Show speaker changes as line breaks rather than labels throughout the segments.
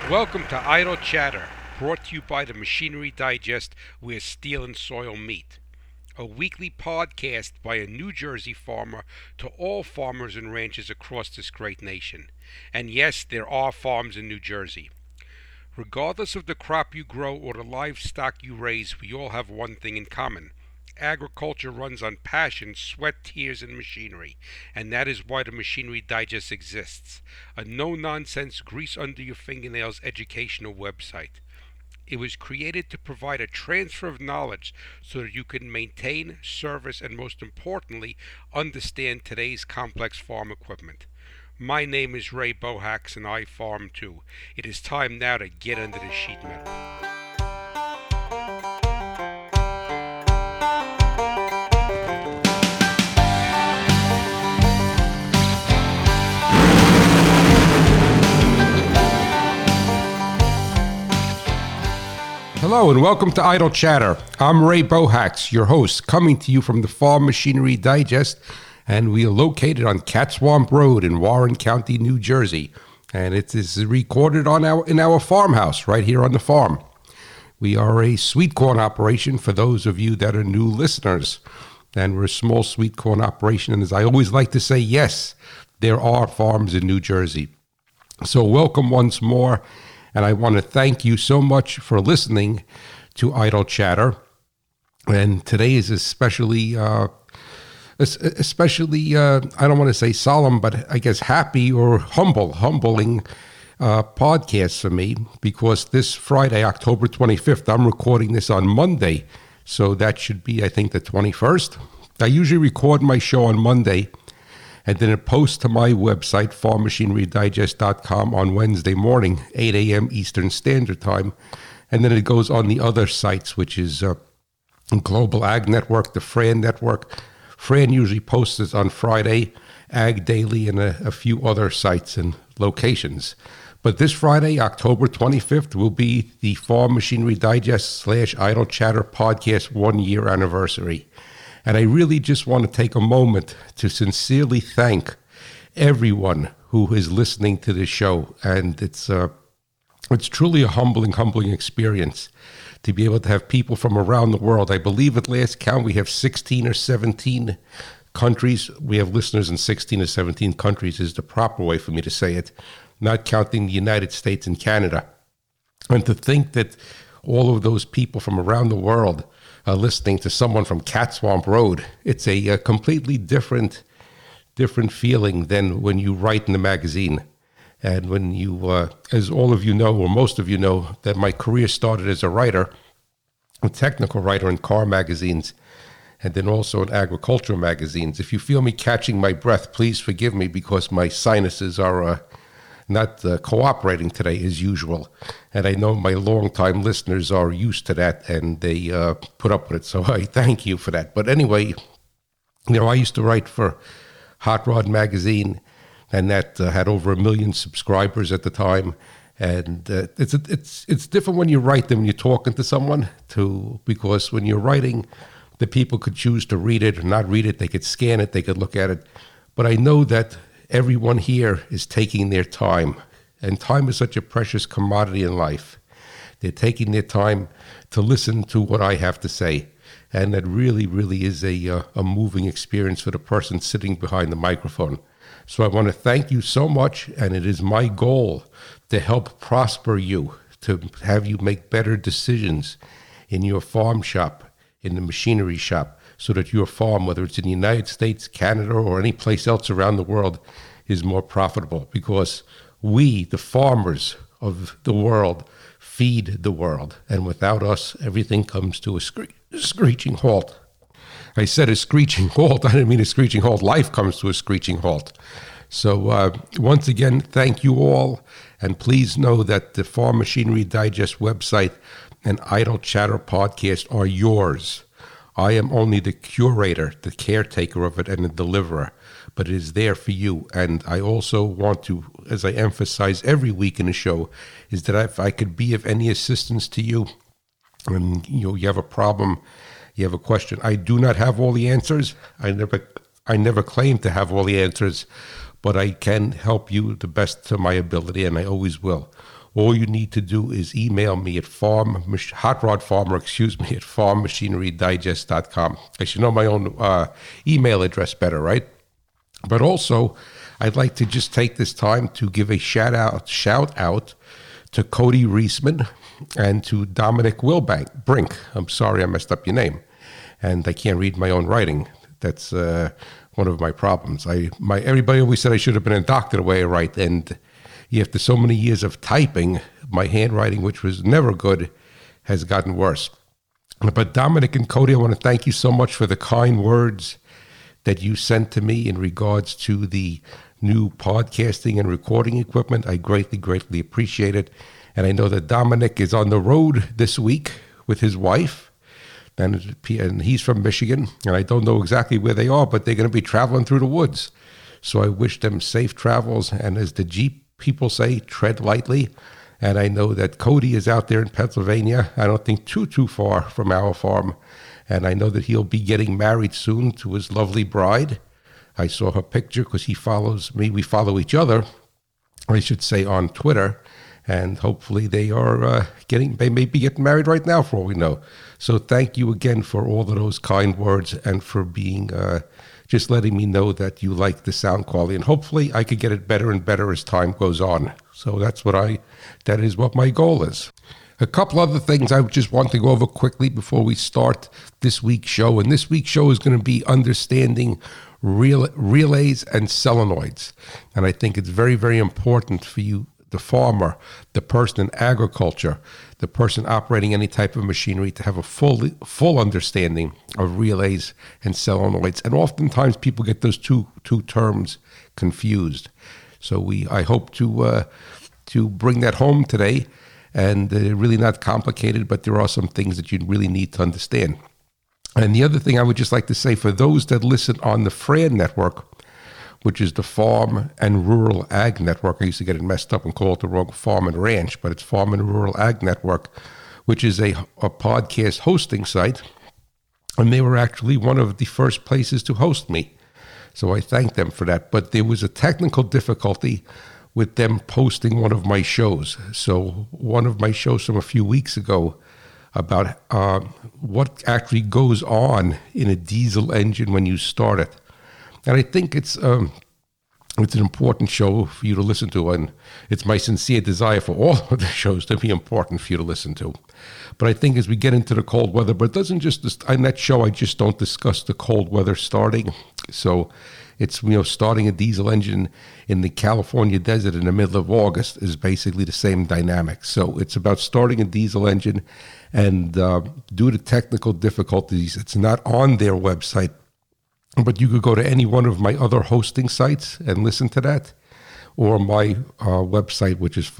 Welcome to Idle Chatter, brought to you by the Machinery Digest, where steel and soil meet. A weekly podcast by a New Jersey farmer to all farmers and ranchers across this great nation. And yes, there are farms in New Jersey. Regardless of the crop you grow or the livestock you raise, we all have one thing in common. Agriculture runs on passion, sweat, tears, and machinery, and that is why the Machinery Digest exists. A no-nonsense, grease-under-your-fingernails educational website. It was created to provide a transfer of knowledge so that you can maintain, service, and most importantly, understand today's complex farm equipment. My name is Ray Bohax and I farm too. It is time now to get under the sheet metal. Hello and welcome to Idle Chatter. I'm Ray Bohax, your host, coming to you from the Farm Machinery Digest, and we are located on Cat Swamp Road in Warren County, New Jersey. And it is recorded in our farmhouse right here on the farm. We are a sweet corn operation for those of you that are new listeners. And we're a small sweet corn operation, and as I always like to say, yes, there are farms in New Jersey. So welcome once more. And I want to thank you so much for listening to Idle Chatter. And today is especially, I don't want to say solemn, but I guess happy or humbling podcast for me, because this Friday, October 25th, I'm recording this on Monday. So that should be, I think, the 21st. I usually record my show on Monday, and then it posts to my website, farmmachinerydigest.com, on Wednesday morning, 8 a.m. Eastern Standard Time. And then it goes on the other sites, which is Global Ag Network, the Fran Network. Fran usually posts it on Friday, Ag Daily, and a few other sites and locations. But this Friday, October 25th, will be the Farm Machinery Digest / Idle Chatter podcast 1-year anniversary. And I really just want to take a moment to sincerely thank everyone who is listening to this show. And it's truly a humbling experience to be able to have people from around the world. I believe at last count we have 16 or 17 countries. We have listeners in 16 or 17 countries is the proper way for me to say it, not counting the United States and Canada. And to think that all of those people from around the world listening to someone from Cat Swamp Road, it's a completely different feeling than when you write in the magazine. And when you, as all of you know, or most of you know, that my career started as a writer, a technical writer in car magazines, and then also in agricultural magazines. If you feel me catching my breath, please forgive me, because my sinuses are not cooperating today as usual. And I know my longtime listeners are used to that, and they put up with it. So I thank you for that. But anyway, I used to write for Hot Rod Magazine, and that had over 1 million subscribers at the time. And it's different when you write than when you're talking to someone, because when you're writing, the people could choose to read it or not read it. They could scan it, they could look at it. But I know that everyone here is taking their time, and time is such a precious commodity in life. They're taking their time to listen to what I have to say, and that really is a moving experience for the person sitting behind the microphone. So I want to thank you so much, and it is my goal to help prosper you, to have you make better decisions in your farm shop, in the machinery shop, so that your farm, whether it's in the United States, Canada, or any place else around the world, is more profitable. Because we, the farmers of the world, feed the world. And without us, everything comes to a screeching halt. I said a screeching halt. I didn't mean a screeching halt. Life comes to a screeching halt. So once again, thank you all. And please know that the Farm Machinery Digest website and Idle Chatter podcast are yours. I am only the curator, the caretaker of it, and the deliverer, but it is there for you. And I also want to, as I emphasize every week in the show, is that if I could be of any assistance to you, and you have a problem, you have a question, I do not have all the answers. I never claim to have all the answers, but I can help you the best to my ability, and I always will. all you need to do is email me at hot rod farmer, at farmmachinerydigest.com. I should know my own email address better, right? But also, I'd like to just take this time to give a shout out to Cody Reisman and to Dominic Brink. I'm sorry I messed up your name, and I can't read my own writing. That's one of my problems. Everybody always said I should have been a doctor the way I write, and after so many years of typing, my handwriting, which was never good, has gotten worse. But Dominic and Cody, I want to thank you so much for the kind words that you sent to me in regards to the new podcasting and recording equipment. I greatly, greatly appreciate it. And I know that Dominic is on the road this week with his wife, and he's from Michigan, and I don't know exactly where they are, but they're going to be traveling through the woods. So I wish them safe travels, and as the Jeep people say, tread lightly. And I know that Cody is out there in Pennsylvania, I don't think too far from our farm, and I know that he'll be getting married soon to his lovely bride. I saw her picture because he follows me. We follow each other, I should say, on Twitter. And hopefully they may be getting married right now for all we know. So thank you again for all of those kind words and for being, just letting me know that you like the sound quality. And hopefully I could get it better and better as time goes on. So that is what my goal is. A couple other things I just want to go over quickly before we start this week's show. And this week's show is going to be understanding relays and solenoids. And I think it's very, very important for you, the farmer, the person in agriculture, the person operating any type of machinery, to have a full understanding of relays and solenoids. And oftentimes people get those two terms confused. So I hope to bring that home today. And they're really not complicated, but there are some things that you really need to understand. And the other thing I would just like to say, for those that listen on the FRAN network, which is the Farm and Rural Ag Network. I used to get it messed up and call it the wrong Farm and Ranch, but it's Farm and Rural Ag Network, which is a podcast hosting site. And they were actually one of the first places to host me. So I thank them for that. But there was a technical difficulty with them posting one of my shows. So one of my shows from a few weeks ago about what actually goes on in a diesel engine when you start it. And I think it's an important show for you to listen to, and it's my sincere desire for all of the shows to be important for you to listen to. But I think as we get into the cold weather, but it doesn't just, in that show, I just don't discuss the cold weather starting. So it's, starting a diesel engine in the California desert in the middle of August is basically the same dynamic. So it's about starting a diesel engine, and due to technical difficulties, it's not on their website. But you could go to any one of my other hosting sites and listen to that, or my website, which is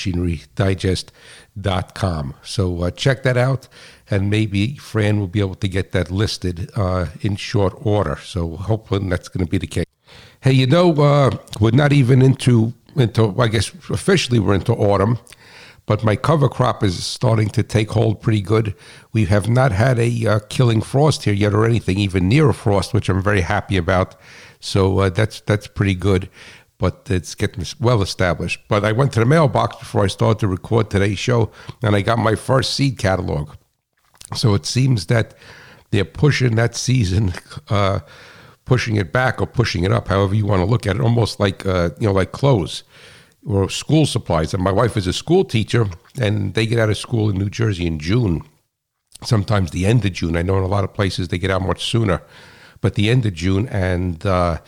farmmachinerydigest.com. So check that out, and maybe Fran will be able to get that listed in short order. So hopefully that's going to be the case. Hey, we're not even into, I guess officially we're into autumn, but my cover crop is starting to take hold pretty good. We have not had a killing frost here yet, or anything even near a frost, which I'm very happy about. So that's pretty good, but it's getting well established. But I went to the mailbox before I started to record today's show, and I got my first seed catalog. So it seems that they're pushing that season, pushing it back or pushing it up, however you want to look at it, almost like like clothes or school supplies. And my wife is a school teacher, and they get out of school in New Jersey in June, sometimes the end of June. I know in a lot of places they get out much sooner, but the end of June, and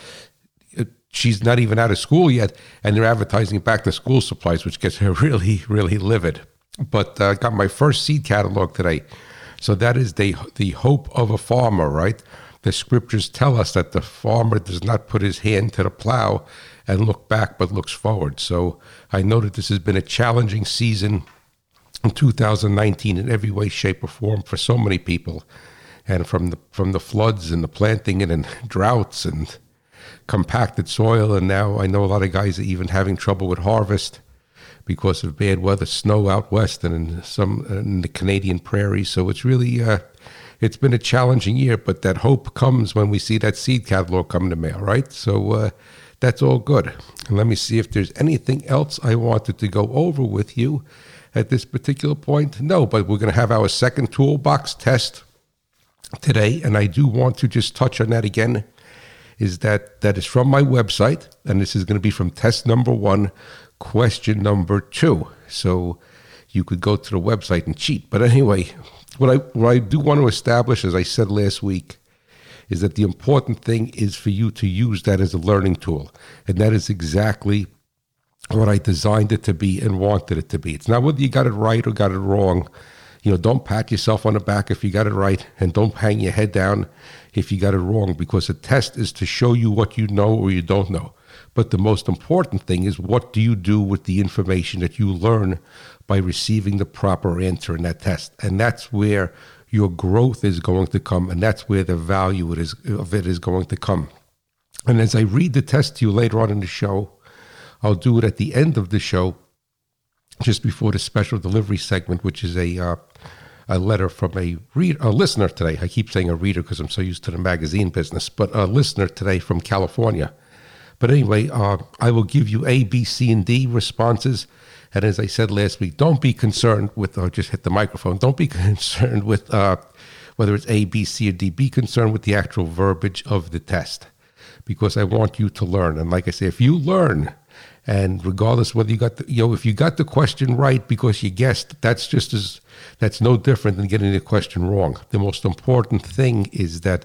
she's not even out of school yet, and they're advertising back to school supplies, which gets her really, really livid. But I got my first seed catalog today. So that is the hope of a farmer, right? The scriptures tell us that the farmer does not put his hand to the plow and look back, but looks forward. So I know that this has been a challenging season in 2019 in every way, shape, or form for so many people. And from the floods and the planting and droughts and compacted soil, and now I know a lot of guys are even having trouble with harvest because of bad weather, snow out west and in the Canadian prairies. So it's really it's been a challenging year, but that hope comes when we see that seed catalog come in the mail, right? So that's all good. And let me see if there's anything else I wanted to go over with you at this particular point. No, but we're going to have our second toolbox test today, and I do want to just touch on that again, is that is from my website, and this is going to be from test number 1, question number 2. So you could go to the website and cheat. But anyway, what I do want to establish, as I said last week, is that the important thing is for you to use that as a learning tool. And that is exactly what I designed it to be and wanted it to be. It's not whether you got it right or got it wrong. Don't pat yourself on the back if you got it right, and don't hang your head down if you got it wrong, because a test is to show you what you know or you don't know. But the most important thing is, what do you do with the information that you learn by receiving the proper answer in that test? And that's where your growth is going to come, and that's where the value of it is going to come. And as I read the test to you later on in the show, I'll do it at the end of the show, just before the special delivery segment, which is a letter from a listener today. I keep saying a reader because I'm so used to the magazine business, but a listener today from California. But anyway, I will give you A, B, C, and D responses. And as I said last week, don't be concerned with, just hit the microphone, don't be concerned with whether it's A, B, C, or D. Be concerned with the actual verbiage of the test, because I want you to learn. And like I say, if you learn, and regardless whether you got if you got the question right because you guessed, that's no different than getting the question wrong. The most important thing is that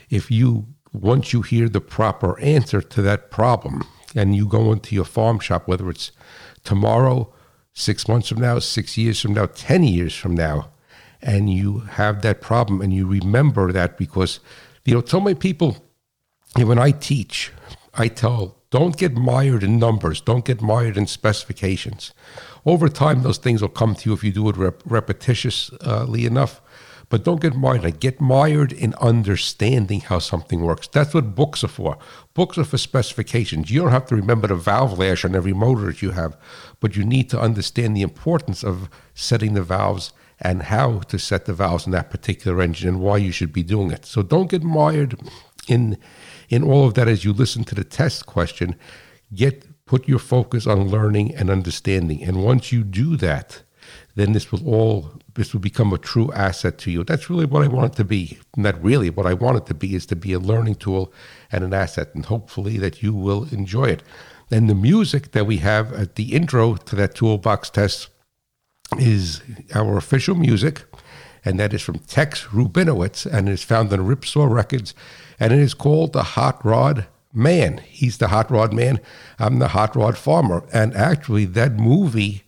once you hear the proper answer to that problem, and you go into your farm shop, whether it's tomorrow, 6 months from now, 6 years from now, 10 years from now, and you have that problem and you remember that, because so many people, when I teach, I tell, don't get mired in numbers. Don't get mired in specifications. Over time, those things will come to you if you do it repetitiously enough. But don't get mired in it. Get mired in understanding how something works. That's what books are for. Books are for specifications. You don't have to remember the valve lash on every motor that you have, but you need to understand the importance of setting the valves and how to set the valves in that particular engine and why you should be doing it. So don't get mired in all of that as you listen to the test question. Put your focus on learning and understanding. And once you do that, then this will become a true asset to you. That's really what I want it to be. Not really. What I want it to be is to be a learning tool and an asset, and hopefully that you will enjoy it. And the music that we have at the intro to that toolbox test is our official music, and that is from Tex Rubinowitz, and it is found on Ripsaw Records, and it is called The Hot Rod Man. He's the Hot Rod Man. I'm the Hot Rod Farmer. And actually that music,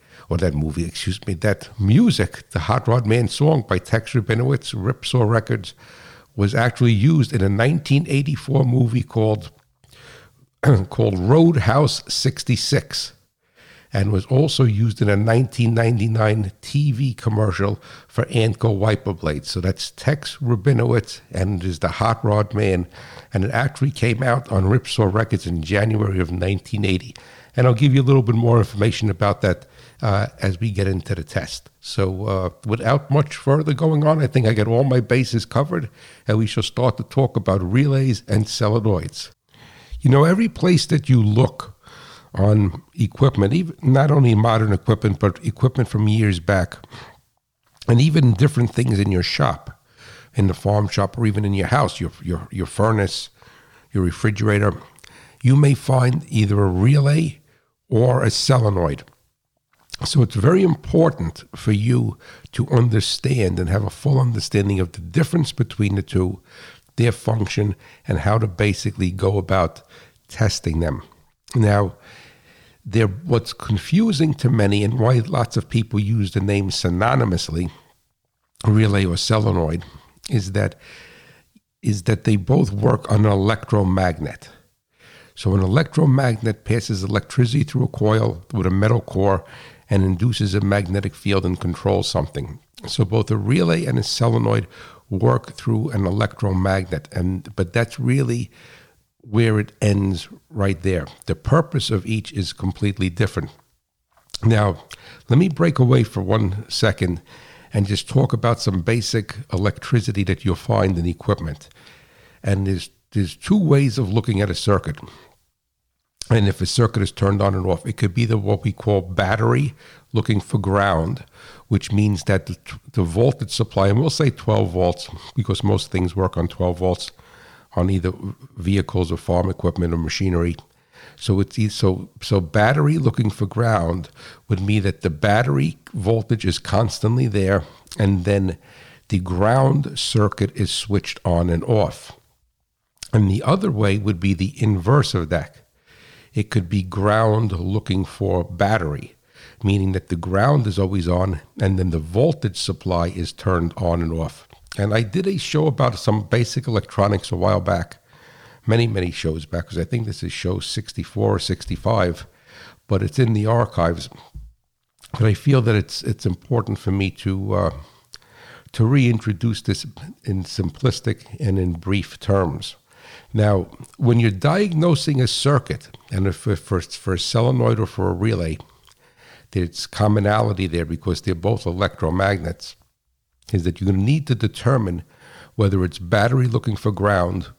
the Hot Rod Man song by Tex Rubinowitz, Ripsaw Records, was actually used in a 1984 movie called Roadhouse 66, and was also used in a 1999 TV commercial for Antco wiper blades. So that's Tex Rubinowitz, and it is the Hot Rod Man, and it actually came out on Ripsaw Records in January of 1980. And I'll give you a little bit more information about that as we get into the test. So without much further going on, I think I got all my bases covered, and we shall start to talk about relays and solenoids. Every place that you look on equipment, even not only modern equipment, but equipment from years back, and even different things in your shop, in the farm shop, or even in your house, your furnace, your refrigerator, you may find either a relay or a solenoid. So it's very important for you to understand and have a full understanding of the difference between the two, their function, and how to basically go about testing them. Now, what's confusing to many, and why lots of people use the name synonymously, relay or solenoid, is that they both work on an electromagnet. So an electromagnet passes electricity through a coil with a metal core and induces a magnetic field and controls something. So both a relay and a solenoid work through an electromagnet, but that's really where it ends right there. The purpose of each is completely different. Now, let me break away for 1 second and just talk about some basic electricity that you'll find in equipment. And there's two ways of looking at a circuit. And if a circuit is turned on and off, it could be what we call battery looking for ground, which means that the voltage supply, and we'll say 12 volts because most things work on 12 volts on either vehicles or farm equipment or machinery. So so battery looking for ground would mean that the battery voltage is constantly there, and then the ground circuit is switched on and off. And the other way would be the inverse of that. It could be ground looking for battery, meaning that the ground is always on and then the voltage supply is turned on and off. And I did a show about some basic electronics a while back, many shows back, because I think this is show 64 or 65, but it's in the archives. But I feel that it's important for me to reintroduce this in simplistic and in brief terms. Now, when you're diagnosing a circuit, and if for a solenoid or for a relay, there's commonality there because they're both electromagnets, is that you're going to need to determine whether it's battery looking for ground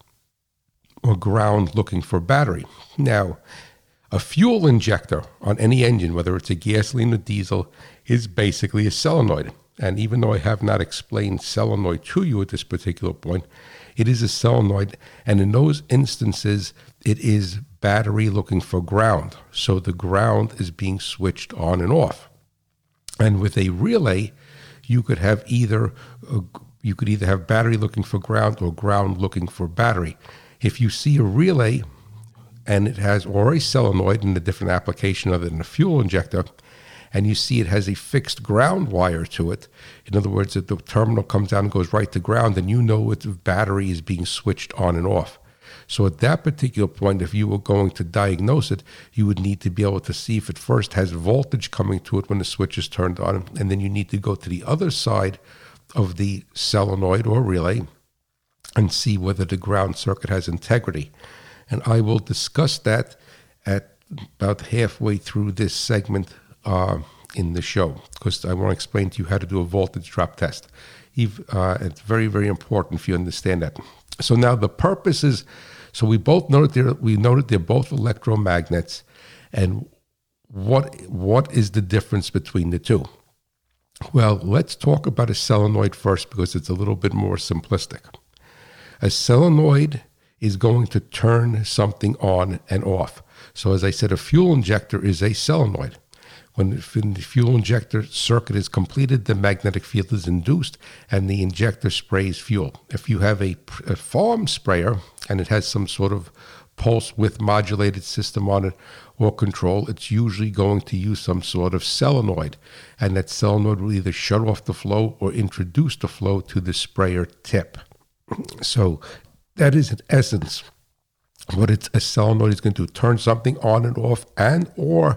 or ground looking for battery. Now, a fuel injector on any engine, whether it's a gasoline or diesel, is basically a solenoid. And even though I have not explained solenoid to you at this particular point, it is a solenoid, and in those instances, it is battery looking for ground. So the ground is being switched on and off. And with a relay, you could either have battery looking for ground or ground looking for battery. If you see a relay and it has, or a solenoid in a different application other than a fuel injector, and you see it has a fixed ground wire to it, in other words, that the terminal comes down and goes right to ground, then you know its battery is being switched on and off. So at that particular point, if you were going to diagnose it, you would need to be able to see if it first has voltage coming to it when the switch is turned on, and then you need to go to the other side of the solenoid or relay and see whether the ground circuit has integrity. And I will discuss that at about halfway through this segment in the show, because I want to explain to you how to do a voltage drop test. It's very, very important if you understand that. So now the purpose is, so we know that they're both electromagnets, and what is the difference between the two? Well, let's talk about a solenoid first because it's a little bit more simplistic. A solenoid is going to turn something on and off. So as I said, a fuel injector is a solenoid. When the fuel injector circuit is completed, the magnetic field is induced and the injector sprays fuel. If you have a farm sprayer and it has some sort of pulse width modulated system on it or control, it's usually going to use some sort of solenoid. And that solenoid will either shut off the flow or introduce the flow to the sprayer tip. So that is in essence what a solenoid is going to do: turn something on and off, and or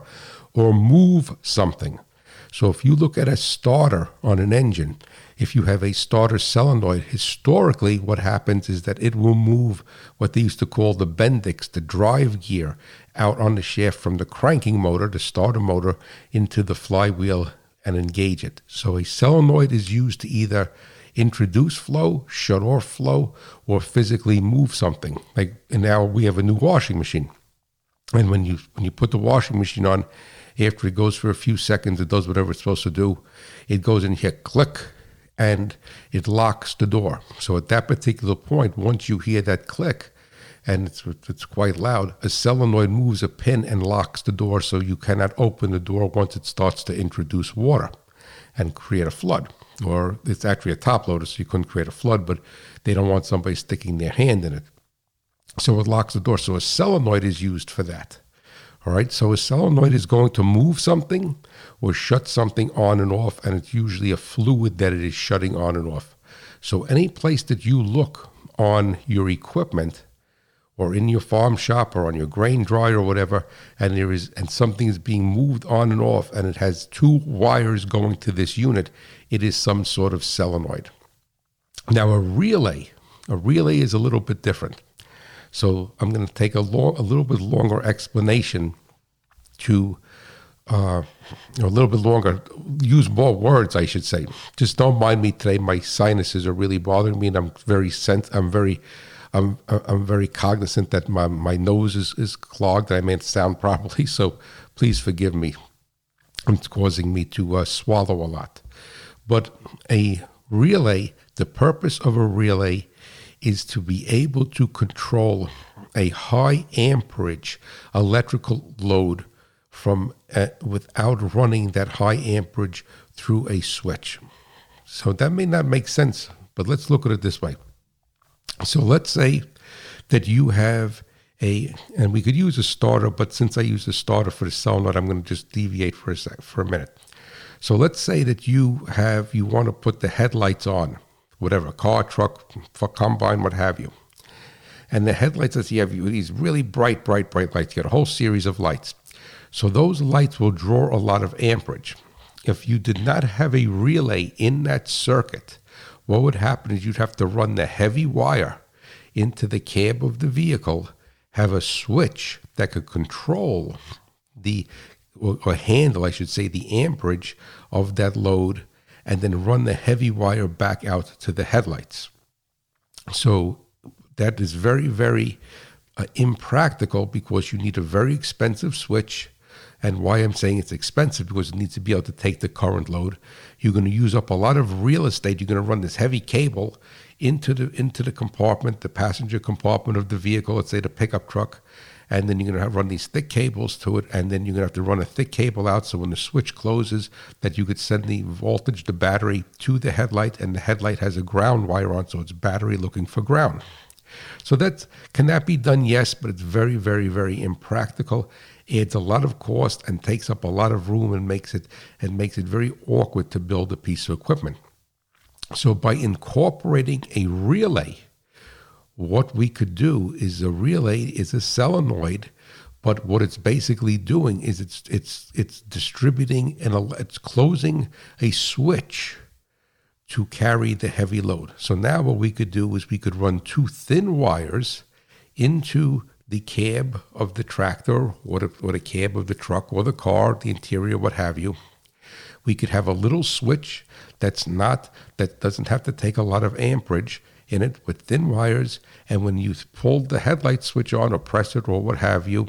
move something. So if you look at a starter on an engine, if you have a starter solenoid, historically what happens is that it will move what they used to call the Bendix, the drive gear, out on the shaft from the cranking motor, the starter motor, into the flywheel and engage it. So a solenoid is used to either introduce flow, shut off flow, or physically move something. And now we have a new washing machine. And when you put the washing machine on, after it goes for a few seconds, it does whatever it's supposed to do. It goes in here, click, and it locks the door. So at that particular point, once you hear that click, and it's quite loud, a solenoid moves a pin and locks the door so you cannot open the door once it starts to introduce water and create a flood. Or it's actually a top loader, so you couldn't create a flood, but they don't want somebody sticking their hand in it. So it locks the door. So a solenoid is used for that. All right, so a solenoid is going to move something or shut something on and off, and it's usually a fluid that it is shutting on and off. So any place that you look on your equipment or in your farm shop or on your grain dryer or whatever, and something is being moved on and off, and it has two wires going to this unit, it is some sort of solenoid. Now a relay is a little bit different. So I'm going to take a little bit longer explanation to, a little bit longer, use more words, I should say. Just don't mind me today. My sinuses are really bothering me, and I'm very I'm very cognizant that my nose is clogged. I may not sound properly, so please forgive me. It's causing me to swallow a lot. But a relay, the purpose of a relay is to be able to control a high amperage electrical load from without running that high amperage through a switch. So that may not make sense, but let's look at it this way. So let's say that you have and we could use a starter, but since I use a starter for the solenoid, I'm going to just deviate for a minute. So let's say that you want to put the headlights on, whatever, car, truck, for combine, what have you. And the headlights, let's see, you have these really bright lights. You got a whole series of lights. So those lights will draw a lot of amperage. If you did not have a relay in that circuit, what would happen is you'd have to run the heavy wire into the cab of the vehicle, have a switch that could control or handle, I should say, the amperage of that load, and then run the heavy wire back out to the headlights. So that is very, very impractical because you need a very expensive switch. And why I'm saying it's expensive, because it needs to be able to take the current load. You're going to use up a lot of real estate. You're going to run this heavy cable into the compartment, the passenger compartment of the vehicle, let's say the pickup truck, and then you're going to run these thick cables to it, and then you're going to have to run a thick cable out so when the switch closes that you could send the voltage, the battery, to the headlight, and the headlight has a ground wire on, so it's battery looking for ground. So can that be done? Yes, but it's very, very, very impractical. Adds a lot of cost and takes up a lot of room and makes it very awkward to build a piece of equipment. So by incorporating a relay, what we could do is a relay is a solenoid, but what it's basically doing is it's distributing and it's closing a switch to carry the heavy load. So now what we could do is we could run two thin wires into the cab of the tractor or the cab of the truck or the car, the interior, what have you. We could have a little switch that doesn't have to take a lot of amperage in it with thin wires, and when you pull the headlight switch on or press it or what have you,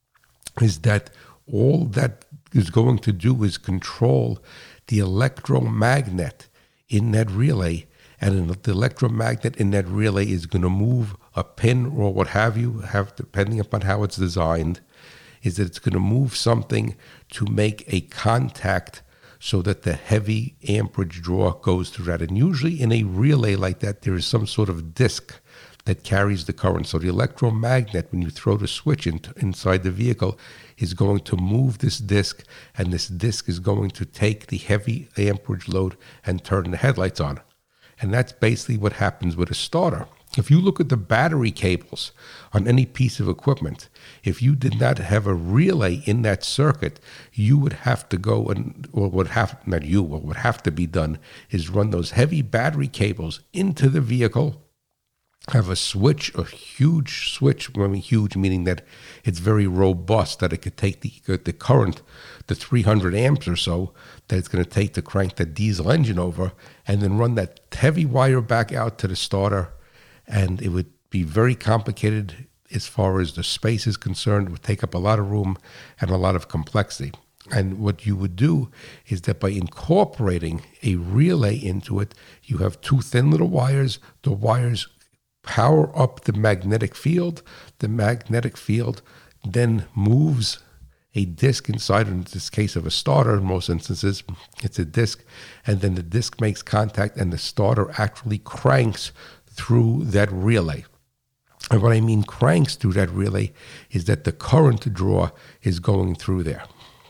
is that all that is going to do is control the electromagnet in that relay, and the electromagnet in that relay is going to move a pin or what have you, depending upon how it's designed, is that it's going to move something to make a contact so that the heavy amperage draw goes through that. And usually in a relay like that, there is some sort of disc that carries the current. So the electromagnet, when you throw the switch inside the vehicle, is going to move this disc, and this disc is going to take the heavy amperage load and turn the headlights on. And that's basically what happens with a starter. If you look at the battery cables on any piece of equipment, if you did not have a relay in that circuit, you would have to go what would have to be done is run those heavy battery cables into the vehicle, have a switch, a huge switch, I mean huge meaning that it's very robust, that it could take the current, the 300 amps or so, that it's going to take to crank that diesel engine over, and then run that heavy wire back out to the starter. And it would be very complicated as far as the space is concerned. It would take up a lot of room and a lot of complexity. And what you would do is that by incorporating a relay into it, you have two thin little wires. The wires power up the magnetic field. The magnetic field then moves a disc inside, in this case of a starter, in most instances, it's a disc, and then the disc makes contact and the starter actually cranks through that relay. And what I mean cranks through that relay is that the current draw is going through there.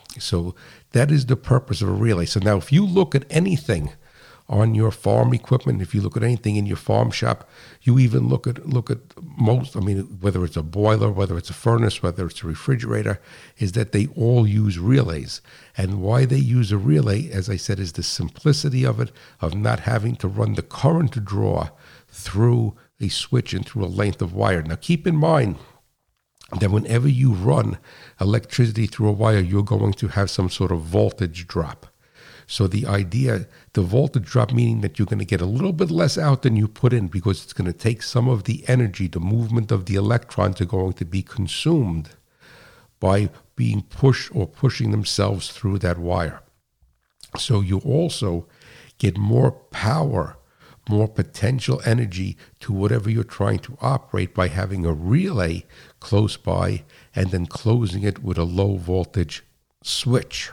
So that is the purpose of a relay. So now if you look at anything on your farm equipment, if you look at anything in your farm shop, you even look at most, whether it's a boiler, whether it's a furnace, whether it's a refrigerator, is that they all use relays. And why they use a relay, as I said, is the simplicity of it, of not having to run the current draw through a switch and through a length of wire. Now keep in mind that whenever you run electricity through a wire, you're going to have some sort of voltage drop. So the idea, the voltage drop, meaning that you're going to get a little bit less out than you put in because it's going to take some of the energy, the movement of the electrons are going to be consumed by being pushed or pushing themselves through that wire. So you also get more power, more potential energy to whatever you're trying to operate by having a relay close by and then closing it with a low voltage switch.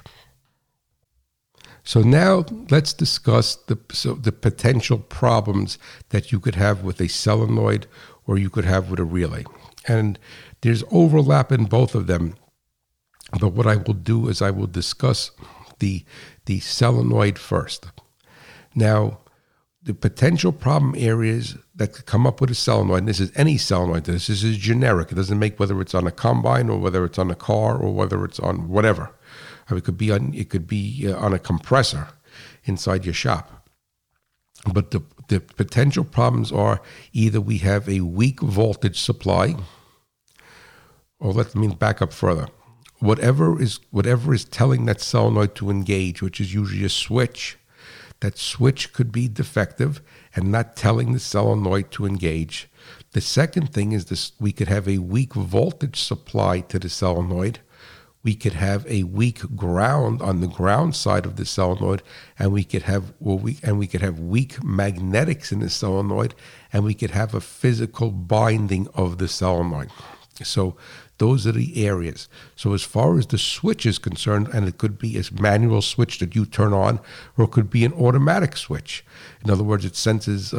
So now let's discuss the potential problems that you could have with a solenoid or you could have with a relay. And there's overlap in both of them. But what I will do is I will discuss the solenoid first. Now, the potential problem areas that could come up with a solenoid, and this is any solenoid, this is generic. It doesn't make whether it's on a combine or whether it's on a car or whether it's on whatever. It could be on a compressor inside your shop. But the potential problems are either we have a weak voltage supply, or let me back up further. Whatever is telling that solenoid to engage, which is usually a switch, that switch could be defective and not telling the solenoid to engage. The second thing is this: we could have a weak voltage supply to the solenoid. We could have a weak ground on the ground side of the solenoid, and we could have weak magnetics in the solenoid, and we could have a physical binding of the solenoid. So those are the areas. So as far as the switch is concerned, and it could be a manual switch that you turn on, or it could be an automatic switch. In other words, it senses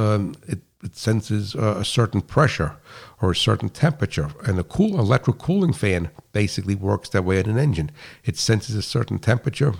a certain pressure or a certain temperature. And a electric cooling fan basically works that way in an engine. It senses a certain temperature,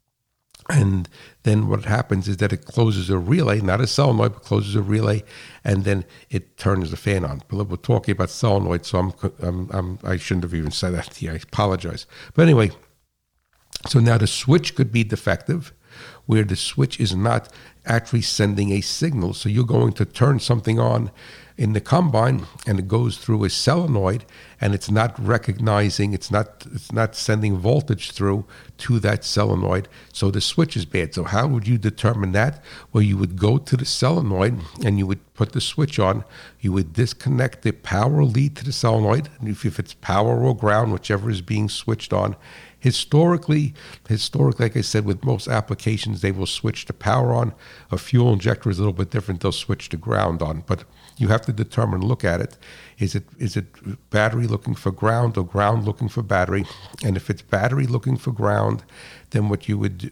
and then what happens is that it closes a relay, not a solenoid, but closes a relay, and then it turns the fan on. But we're talking about solenoid, so I shouldn't have even said that to you. I apologize. But anyway, so now the switch could be defective, where the switch is not actually sending a signal. So you're going to turn something on in the combine, and it goes through a solenoid, and it's not recognizing, it's not sending voltage through to that solenoid. So the switch is bad. So how would you determine that? Well, you would go to the solenoid and you would put the switch on. You would disconnect the power lead to the solenoid, and if it's power or ground, whichever is being switched on. Historically, like I said, with most applications, they will switch the power on. A fuel injector is a little bit different. They'll switch the ground on. But you have to determine, look at it. Is it battery looking for ground or ground looking for battery? And if it's battery looking for ground, then what you would,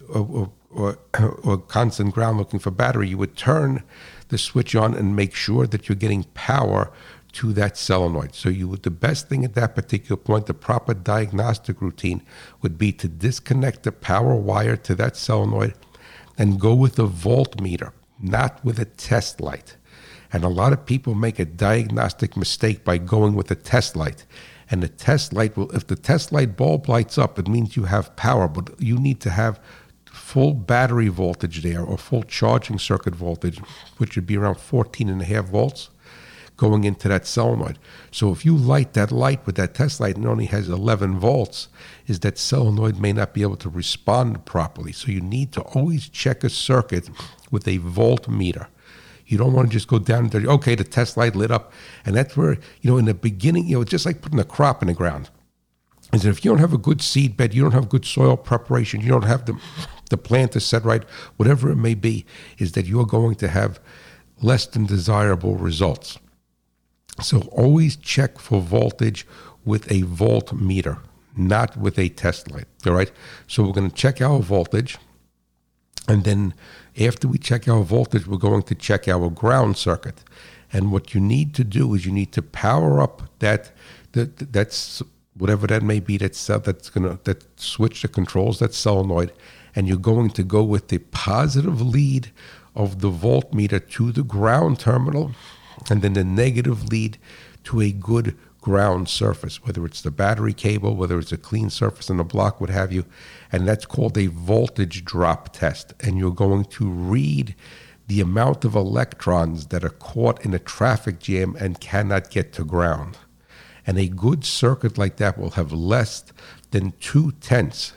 or constant ground looking for battery, you would turn the switch on and make sure that you're getting power to that solenoid. So the best thing at that particular point, the proper diagnostic routine would be to disconnect the power wire to that solenoid and go with a voltmeter, not with a test light. And a lot of people make a diagnostic mistake by going with a test light. And the test light if the test light bulb lights up, it means you have power, but you need to have full battery voltage there, or full charging circuit voltage, which would be around 14.5 volts. Going into that solenoid. So if you light that light with that test light and it only has 11 volts, is that solenoid may not be able to respond properly. So you need to always check a circuit with a voltmeter. You don't want to just go down and say, okay, the test light lit up. And that's where, in the beginning, it's just like putting a crop in the ground. Is that if you don't have a good seed bed, you don't have good soil preparation, you don't have the plant is set right, whatever it may be, is that you're going to have less than desirable results. So always check for voltage with a voltmeter, not with a test light, all right? So we're going to check our voltage, and then after we check our voltage, we're going to check our ground circuit. And what you need to do is you need to power up that's whatever that may be, that switch that controls that solenoid, and you're going to go with the positive lead of the voltmeter to the ground terminal, and then the negative lead to a good ground surface, whether it's the battery cable, whether it's a clean surface on the block, what have you. And that's called a voltage drop test. And you're going to read the amount of electrons that are caught in a traffic jam and cannot get to ground. And a good circuit like that will have less than 0.2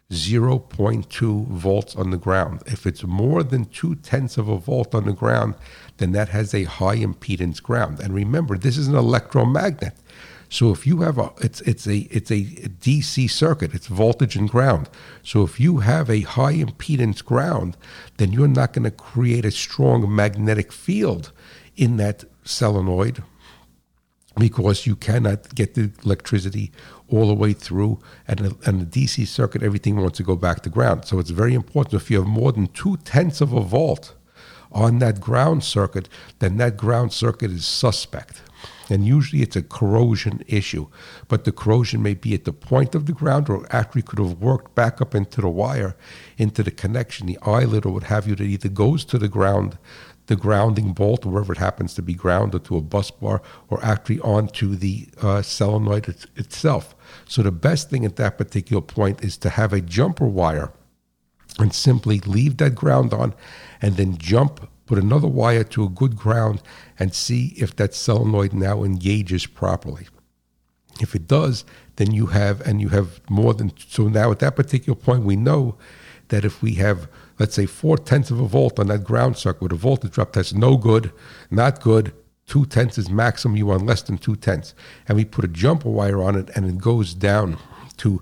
zero point 0.2 volts on the ground. If it's more than 0.2 of a volt on the ground, then that has a high impedance ground. And remember, this is an electromagnet. So if you have it's a DC circuit, it's voltage and ground. So if you have a high impedance ground, then you're not going to create a strong magnetic field in that solenoid, because you cannot get the electricity all the way through, and the DC circuit, everything wants to go back to ground. So it's very important. If you have more than 0.2 of a volt on that ground circuit, then that ground circuit is suspect. And usually it's a corrosion issue, but the corrosion may be at the point of the ground, or actually could have worked back up into the wire, into the connection, the eyelet, or what have you, that either goes to the ground, the grounding bolt, wherever it happens to be ground, or to a bus bar, or actually onto the solenoid itself. So the best thing at that particular point is to have a jumper wire and simply leave that ground on, and then put another wire to a good ground and see if that solenoid now engages properly. If it does, then you have more than, so now at that particular point we know that if we have, let's say, 0.4 of a volt on that ground circuit with a voltage drop, that's no good, not good. 0.2 is maximum. You want less than 0.2. And we put a jumper wire on it, and it goes down to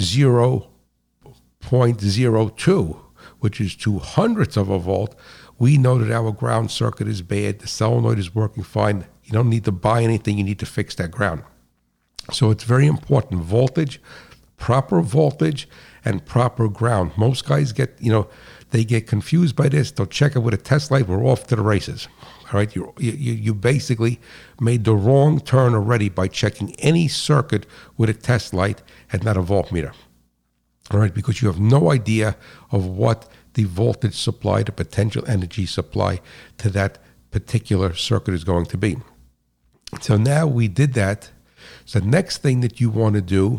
0.02, which is 0.02 of a volt. We know that our ground circuit is bad. The solenoid is working fine. You don't need to buy anything. You need to fix that ground. So it's very important. Voltage, proper voltage, and proper ground. Most guys get confused by this. They'll check it with a test light. We're off to the races. All right, you basically made the wrong turn already by checking any circuit with a test light and not a voltmeter. All right, because you have no idea of what the voltage supply, the potential energy supply to that particular circuit is going to be. So now we did that. So next thing that you want to do,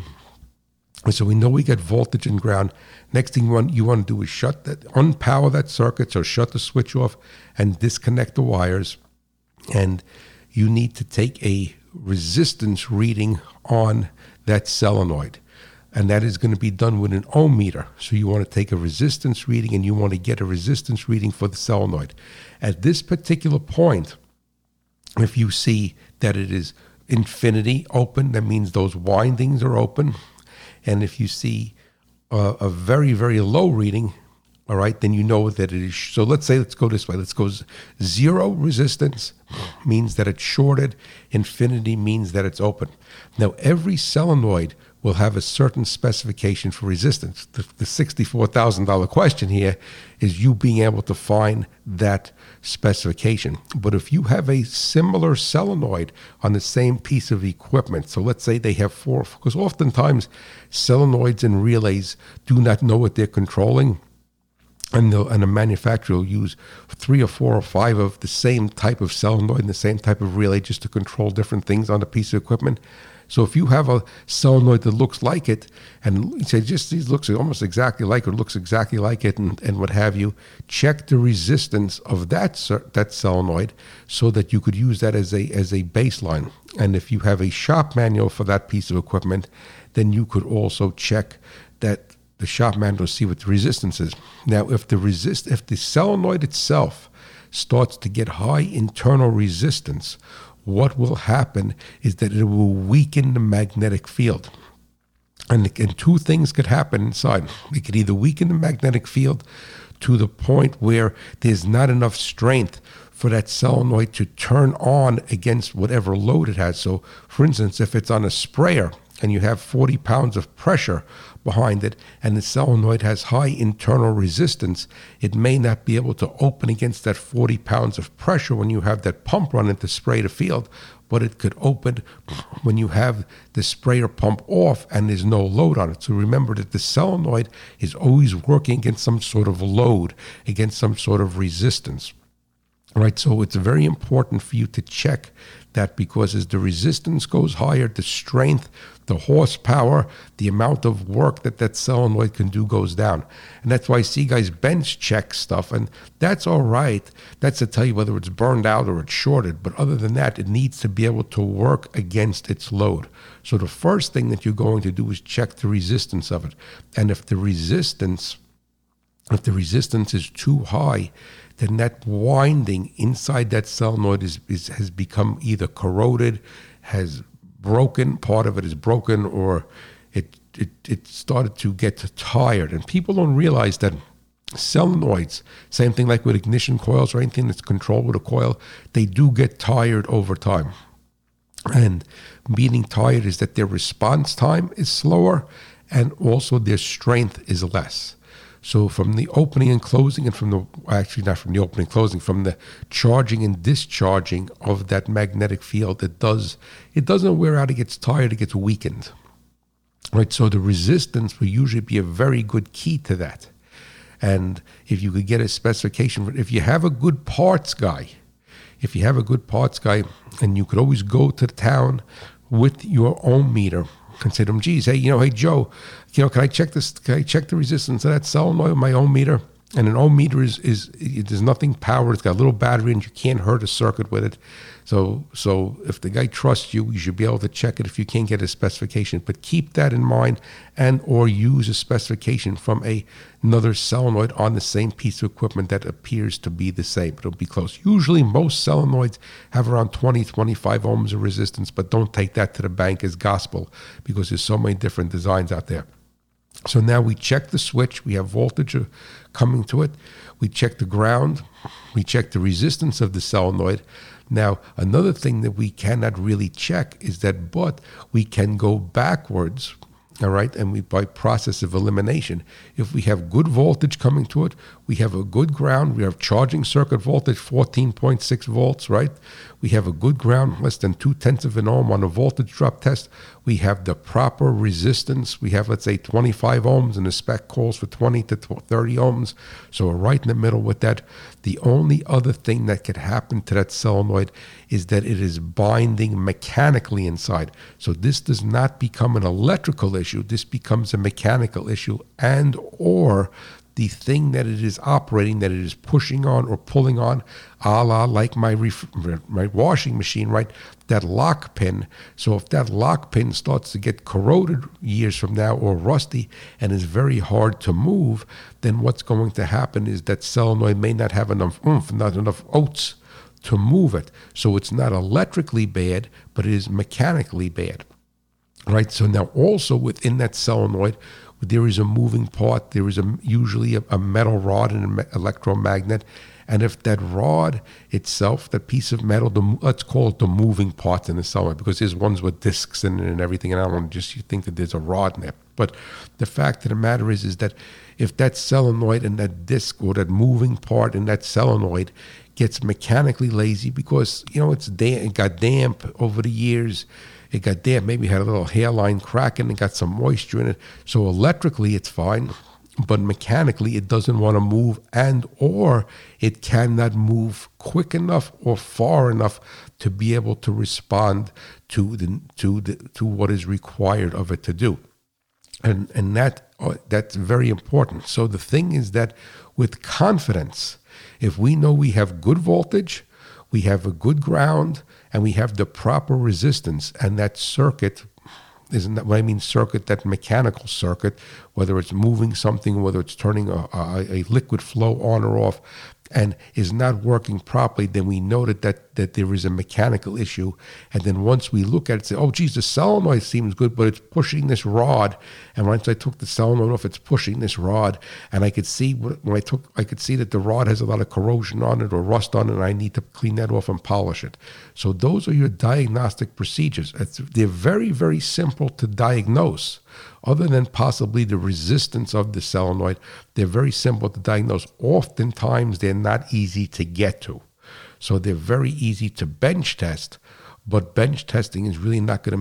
so we know we get voltage and ground. Next thing you want to do is unpower that circuit, so shut the switch off and disconnect the wires. And you need to take a resistance reading on that solenoid. And that is going to be done with an ohm meter. So you want to take a resistance reading, and you want to get a resistance reading for the solenoid. At this particular point, if you see that it is infinity open, that means those windings are open. And if you see a very, very low reading, all right, then you know that it is. So let's go this way. Let's go 0 resistance means that it's shorted. Infinity means that it's open. Now, every solenoid will have a certain specification for resistance. The $64,000 question here is you being able to find that specification. But if you have a similar solenoid on the same piece of equipment, so let's say they have 4, because oftentimes solenoids and relays do not know what they're controlling, and the manufacturer will use 3 or 4 or 5 of the same type of solenoid and the same type of relay just to control different things on a piece of equipment. So if you have a solenoid that looks like it, and you say this looks almost exactly like it, looks exactly like it, and what have you, check the resistance of that solenoid so that you could use that as a baseline. And if you have a shop manual for that piece of equipment, then you could also check that the shop manual to see what the resistance is. Now, if the solenoid itself starts to get high internal resistance, what will happen is that it will weaken the magnetic field. And 2 things could happen inside. It could either weaken the magnetic field to the point where there's not enough strength for that solenoid to turn on against whatever load it has. So, for instance, if it's on a sprayer and you have 40 pounds of pressure behind it, and the solenoid has high internal resistance, it may not be able to open against that 40 pounds of pressure when you have that pump running to spray the field, but it could open when you have the sprayer pump off and there's no load on it. So remember that the solenoid is always working against some sort of load, against some sort of resistance. Right, so it's very important for you to check that, because as the resistance goes higher, the strength, the horsepower, the amount of work that solenoid can do goes down. And that's why I see guys bench check stuff, and that's all right. That's to tell you whether it's burned out or it's shorted. But other than that, it needs to be able to work against its load. So the first thing that you're going to do is check the resistance of it. And if the resistance is too high, then that winding inside that solenoid has become either corroded, has broken, part of it is broken, or it started to get tired. And people don't realize that solenoids, same thing like with ignition coils or anything that's controlled with a coil, they do get tired over time. And meaning tired is that their response time is slower, and also their strength is less. So from the opening and closing, and from the charging and discharging of that magnetic field, it doesn't wear out, it gets tired, it gets weakened. Right? So the resistance will usually be a very good key to that. And if you could get a specification, if you have a good parts guy, and you could always go to the town with your ohm meter and say to them, geez, hey Joe, can I check this? Can I check the resistance of that solenoid with my ohm meter? And an ohm meter there's nothing powered. It's got a little battery, and you can't hurt a circuit with it. So if the guy trusts you, you should be able to check it if you can't get a specification. But keep that in mind, and or use a specification from another solenoid on the same piece of equipment that appears to be the same. It'll be close. Usually most solenoids have around 20, 25 ohms of resistance, but don't take that to the bank as gospel, because there's so many different designs out there. So now we check the switch, we have voltage coming to it, we check the ground, we check the resistance of the solenoid. Now, another thing that we cannot really check is that, but we can go backwards, all right, and by process of elimination. If we have good voltage coming to it, we have a good ground, we have charging circuit voltage, 14.6 volts, right? We have a good ground, less than 0.2 of an ohm on a voltage drop test. We have the proper resistance. We have, let's say, 25 ohms, and the spec calls for 20 to 30 ohms. So we're right in the middle with that. The only other thing that could happen to that solenoid is that it is binding mechanically inside. So this does not become an electrical issue. This becomes a mechanical issue, and or the thing that it is operating, that it is pushing on or pulling on, a la like my washing machine, right? That lock pin. So if that lock pin starts to get corroded years from now, or rusty, and is very hard to move, then what's going to happen is that solenoid may not have enough oomph, not enough oats to move it. So it's not electrically bad, but it is mechanically bad. Right? So now also within that solenoid, there is a moving part. There is usually a metal rod and an electromagnet. And if that rod itself, that piece of metal, let's call it the moving part in the solenoid, because there's ones with discs in it and everything, and I don't want to just think that there's a rod in there. But the fact of the matter is that if that solenoid and that disc, or that moving part in that solenoid, gets mechanically lazy because, it got damp over the years, it got damp, maybe had a little hairline cracking and got some moisture in it. So electrically it's fine, but mechanically it doesn't want to move, and or it cannot move quick enough or far enough to be able to respond to what is required of it to do. And that's very important. So the thing is that with confidence, if we know we have good voltage, we have a good ground, and we have the proper resistance, and that circuit, isn't that what I mean circuit, that mechanical circuit, whether it's moving something, whether it's turning a liquid flow on or off, and is not working properly, then we know that there is a mechanical issue. And then once we look at it, say, oh, geez, the solenoid seems good, but it's pushing this rod. And once I took the solenoid off, it's pushing this rod. And I could see I could see that the rod has a lot of corrosion on it or rust on it, and I need to clean that off and polish it. So those are your diagnostic procedures. They're very, very simple to diagnose. Other than possibly the resistance of the solenoid, they're very simple to diagnose. Oftentimes, they're not easy to get to. So they're very easy to bench test, but bench testing is really not going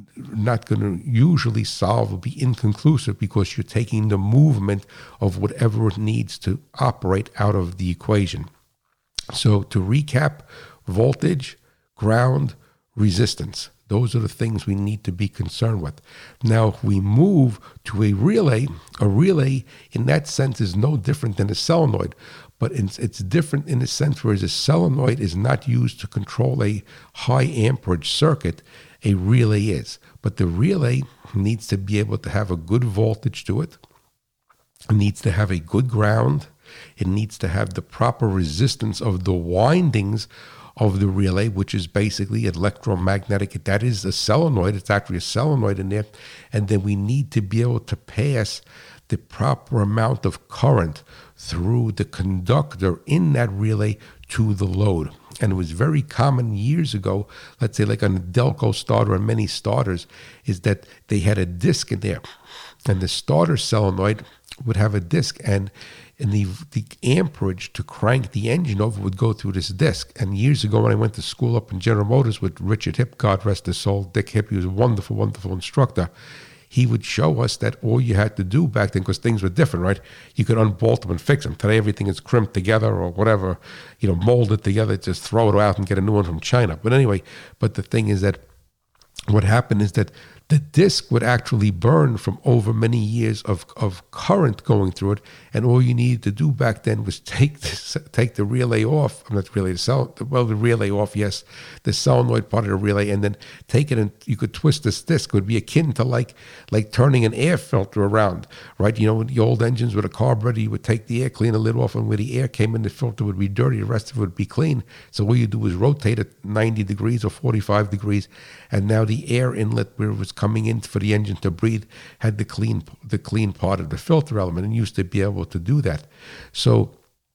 to usually solve or be inconclusive, because you're taking the movement of whatever it needs to operate out of the equation. So to recap, voltage, ground, resistance. Those are the things we need to be concerned with. Now, if we move to a relay in that sense is no different than a solenoid, but it's different in the sense whereas a solenoid is not used to control a high amperage circuit, a relay is. But the relay needs to be able to have a good voltage to it. It needs to have a good ground. It needs to have the proper resistance of the windings of the relay, which is basically electromagnetic. That is a solenoid. It's actually a solenoid in there. And then we need to be able to pass the proper amount of current through the conductor in that relay to the load. And it was very common years ago, let's say like on a Delco starter or many starters, is that they had a disc in there. And the starter solenoid would have a disc, and the amperage to crank the engine over would go through this disc. And years ago when I went to school up in General Motors with Richard Hipp, God rest his soul, Dick Hipp, he was a wonderful, wonderful instructor. He would show us that all you had to do back then, because things were different, right? You could unbolt them and fix them. Today, everything is crimped together or whatever, molded together, just throw it out and get a new one from China. But anyway, but the thing is that what happened is that the disc would actually burn from over many years of current going through it, and all you needed to do back then was take the relay off. I'm not really the relay off, yes, the solenoid part of the relay, and then take it, and you could twist this disc. It would be akin to like turning an air filter around, right? The old engines with a carburetor, you would take the air, clean the lid off, and where the air came in, the filter would be dirty, the rest of it would be clean. So all you do is rotate it 90 degrees or 45 degrees, and now the air inlet where it was coming in for the engine to breathe had the clean part of the filter element, and used to be able to do that. So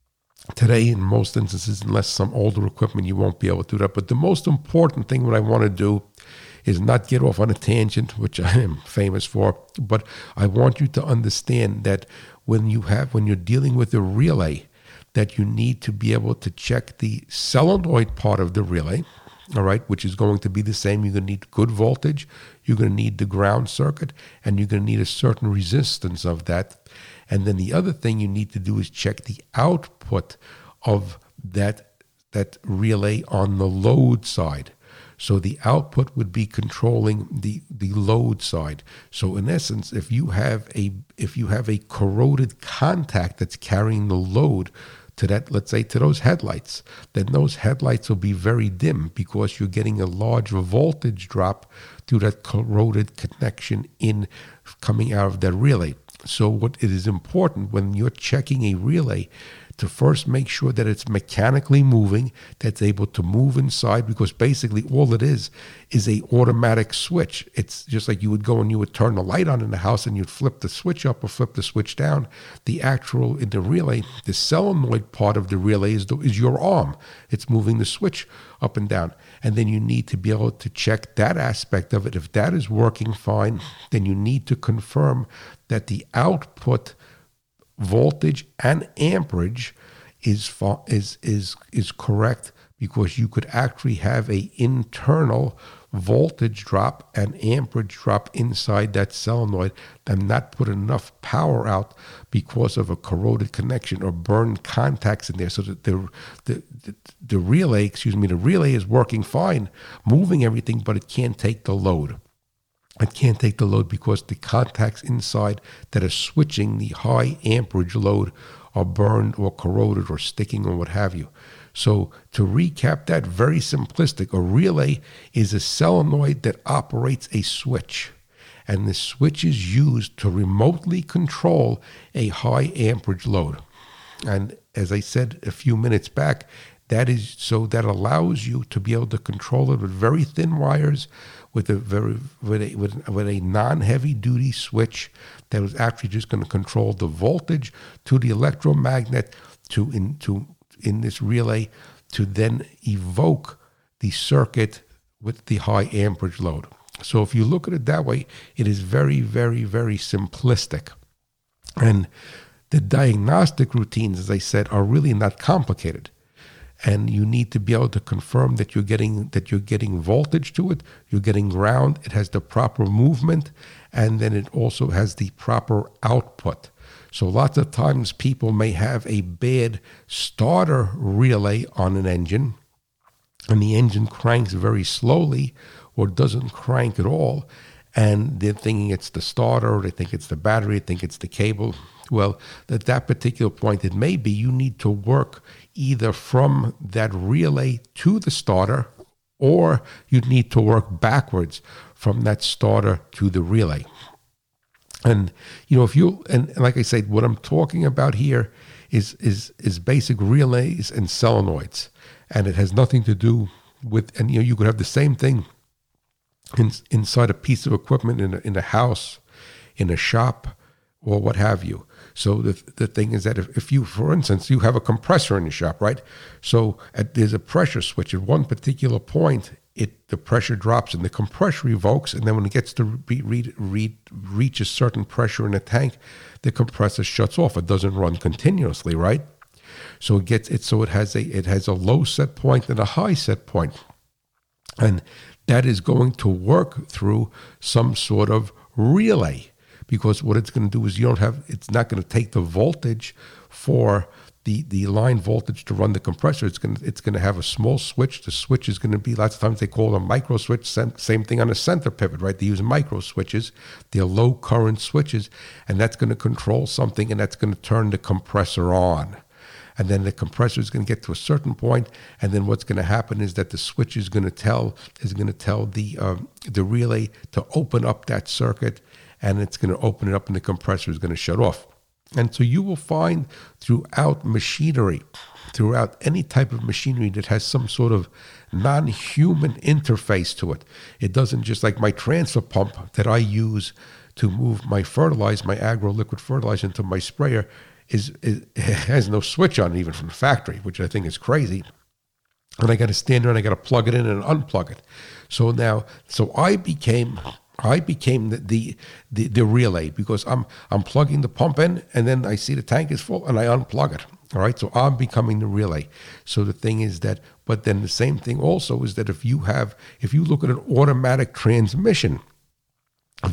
today, in most instances, unless some older equipment, you won't be able to do that. But the most important thing what I want to do is not get off on a tangent, which I am famous for, but I want you to understand that when you're dealing with a relay, that you need to be able to check the solenoid part of the relay, all right, which is going to be the same. You're going to need good voltage, you're going to need the ground circuit, and you're going to need a certain resistance of that. And then the other thing you need to do is check the output of that relay on the load side. So the output would be controlling the load side. So in essence, if you have a corroded contact that's carrying the load to that, let's say to those headlights, then those headlights will be very dim because you're getting a large voltage drop through that corroded connection coming out of that relay. So what it is important when you're checking a relay to first make sure that it's mechanically moving, that's able to move inside, because basically all it is a automatic switch. It's just like you would go and you would turn the light on in the house and you'd flip the switch up or flip the switch down. In the relay, the solenoid part of the relay is your arm. It's moving the switch up and down. And then you need to be able to check that aspect of it. If that is working fine, then you need to confirm that the output voltage and amperage is correct, because you could actually have a internal voltage drop and amperage drop inside that solenoid and not put enough power out because of a corroded connection or burned contacts in there, so that the relay is working fine, moving everything, but it can't take the load. It can't take the load because the contacts inside that are switching the high amperage load are burned or corroded or sticking or what have you. So to recap that, very simplistic, a relay is a solenoid that operates a switch. And the switch is used to remotely control a high amperage load. And as I said a few minutes back, that allows you to be able to control it with very thin wires, with a non-heavy duty switch that was actually just going to control the voltage to the electromagnet in this relay to then evoke the circuit with the high amperage load. So if you look at it that way, it is very, very, very simplistic. And the diagnostic routines, as I said, are really not complicated. And you need to be able to confirm that you're getting voltage to it, you're getting ground, it has the proper movement, and then it also has the proper output. So lots of times people may have a bad starter relay on an engine, and the engine cranks very slowly or doesn't crank at all, and they're thinking it's the starter, or they think it's the battery, they think it's the cable. Well, at that particular point, it may be you need to work either from that relay to the starter, or you need to work backwards from that starter to the relay. And if you, and like I said, what I'm talking about here is basic relays and solenoids, and it has nothing to do with. And you could have the same thing inside a piece of equipment in a house, in a shop, or what have you. So the thing is that if you, for instance, you have a compressor in your shop, right? So there's a pressure switch. At one particular point, the pressure drops and the compressor revokes, and then when it gets to reach a certain pressure in the tank, the compressor shuts off. It doesn't run continuously, right? So it has a low set point and a high set point, and that is going to work through some sort of relay. Because what it's going to do is it's not going to take the voltage for the line voltage to run the compressor. It's going to have a small switch. The switch is going to be, lots of times they call it a micro switch. Same thing on a center pivot, right? They use micro switches. They're low current switches, and that's going to control something, and that's going to turn the compressor on. And then the compressor is going to get to a certain point, and then what's going to happen is that the switch is going to tell the relay to open up that circuit, and it's going to open it up, and the compressor is going to shut off. And so you will find throughout machinery, throughout any type of machinery that has some sort of non-human interface to it. It doesn't, just like my transfer pump that I use to move my fertilizer, my agro-liquid fertilizer into my sprayer, it has no switch on it, even from the factory, which I think is crazy. And I got to stand there and I got to plug it in and unplug it. So I became the relay, because I'm plugging the pump in, and then I see the tank is full and I unplug it. All right, so I'm becoming the relay. So the thing is that, but then the same thing also is that if you look at an automatic transmission, a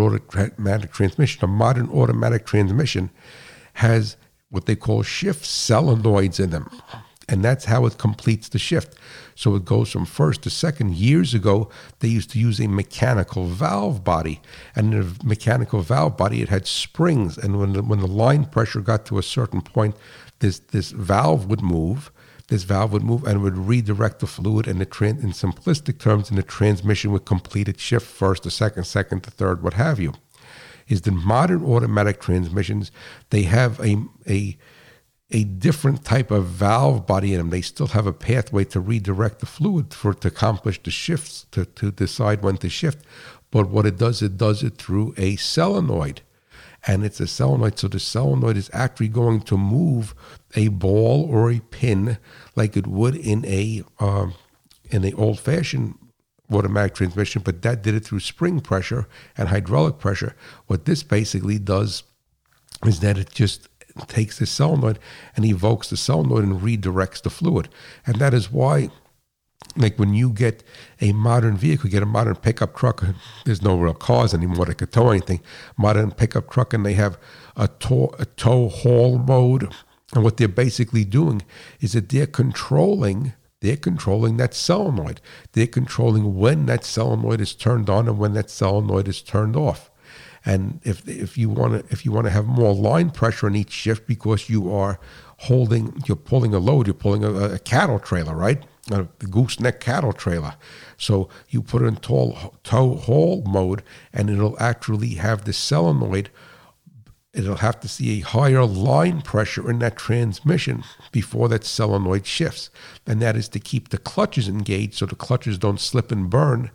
modern automatic transmission has what they call shift solenoids in them. And that's how it completes the shift. So it goes from first to second. Years ago, they used to use a mechanical valve body. And in a mechanical valve body, it had springs. And when the line pressure got to a certain point, this valve would move. This valve would move and would redirect the fluid. And in simplistic terms, the transmission would complete its shift, first to second, second to third, what have you. Is the modern automatic transmissions, they have a different type of valve body in them. They still have a pathway to redirect the fluid to accomplish the shifts, to decide when to shift. But what it does it through a solenoid. And it's a solenoid, so the solenoid is actually going to move a ball or a pin like it would in a old-fashioned automatic transmission, but that did it through spring pressure and hydraulic pressure. What this basically does is that it just takes the solenoid and evokes the solenoid and redirects the fluid. And that is why, like when you get a modern vehicle, you get a modern pickup truck, there's no real cars anymore that could tow anything, modern pickup truck, and they have a tow haul mode. And what they're basically doing is that they're controlling that solenoid. They're controlling when that solenoid is turned on and when that solenoid is turned off. And if you want to have more line pressure in each shift, because you're pulling a load, you're pulling a cattle trailer, right? A gooseneck cattle trailer. So you put it in tow haul mode, and it'll actually have the solenoid. It'll have to see a higher line pressure in that transmission before that solenoid shifts. And that is to keep the clutches engaged so the clutches don't slip and burn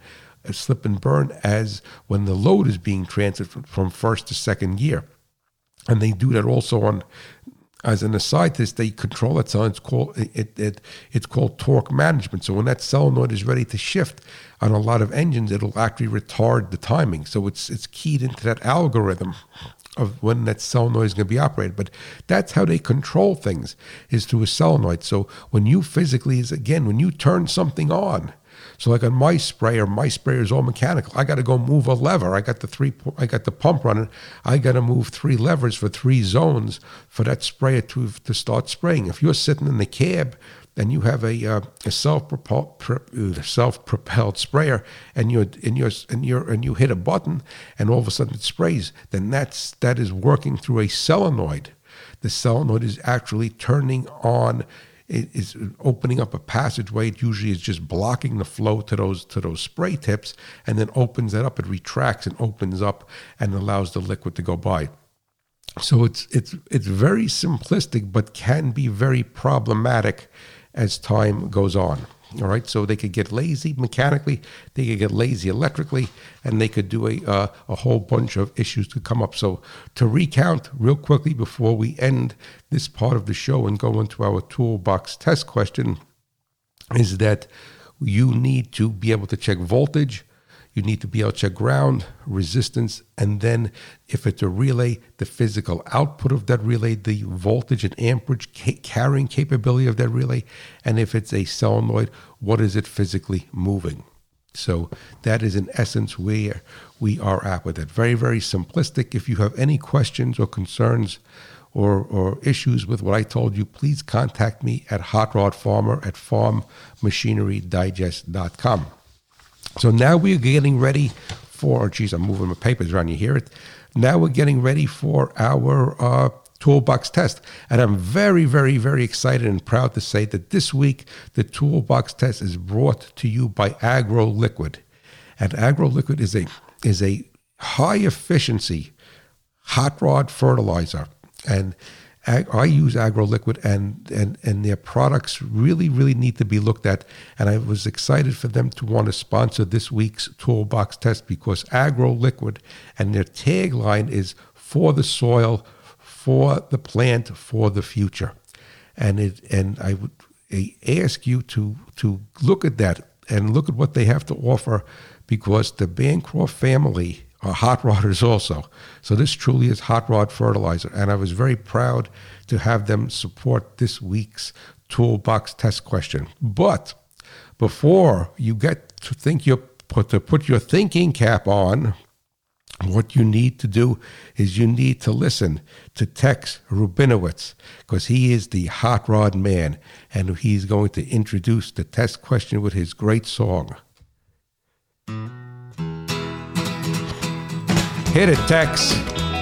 as when the load is being transferred from first to second gear. And they do that also as an aside to this, they control that solenoid. It's called torque management. So when that solenoid is ready to shift on a lot of engines, it'll actually retard the timing. So it's keyed into that algorithm of when that solenoid is going to be operated. But that's how they control things, is through a solenoid. So when you turn something on, So like on my sprayer is all mechanical. I got to go move a lever. I got the pump running. I got to move 3 levers for 3 zones for that sprayer to start spraying. If you're sitting in the cab and you have a self-propelled sprayer and you hit a button and all of a sudden it sprays, then that is working through a solenoid. The solenoid is actually turning on. It is opening up a passageway. It usually is just blocking the flow to those spray tips, and then opens that up. It retracts and opens up and allows the liquid to go by. So it's very simplistic, but can be very problematic as time goes on. All right, so they could get lazy mechanically, they could get lazy electrically, and they could do a whole bunch of issues to come up. So to recount real quickly before we end this part of the show and go into our toolbox test question, is that you need to be able to check voltage, you need to be able to check ground, resistance, and then if it's a relay, the physical output of that relay, the voltage and amperage carrying capability of that relay, and if it's a solenoid, what is it physically moving? So that is in essence where we are at with it. Very, very simplistic. If you have any questions or concerns or issues with what I told you, please contact me at Hot Rod Farmer at farmmachinerydigest.com. So now we're getting ready for, I'm moving my papers around, you hear it? Now we're getting ready for our toolbox test. And I'm very, very, very excited and proud to say that this week the toolbox test is brought to you by AgroLiquid. And AgroLiquid is a high efficiency hot rod fertilizer. And I use AgroLiquid, and their products really, really need to be looked at. And I was excited for them to want to sponsor this week's toolbox test because AgroLiquid and their tagline is for the soil, for the plant, for the future. And I would ask you to look at that and look at what they have to offer, because the Bancroft family are hot rodders also. So this truly is hot rod fertilizer. And I was very proud to have them support this week's toolbox test question. But before you get to think put your thinking cap on, what you need to do is you need to listen to Tex Rubinowitz, because he is the hot rod man, and he's going to introduce the test question with his great song. Hit it, Tex.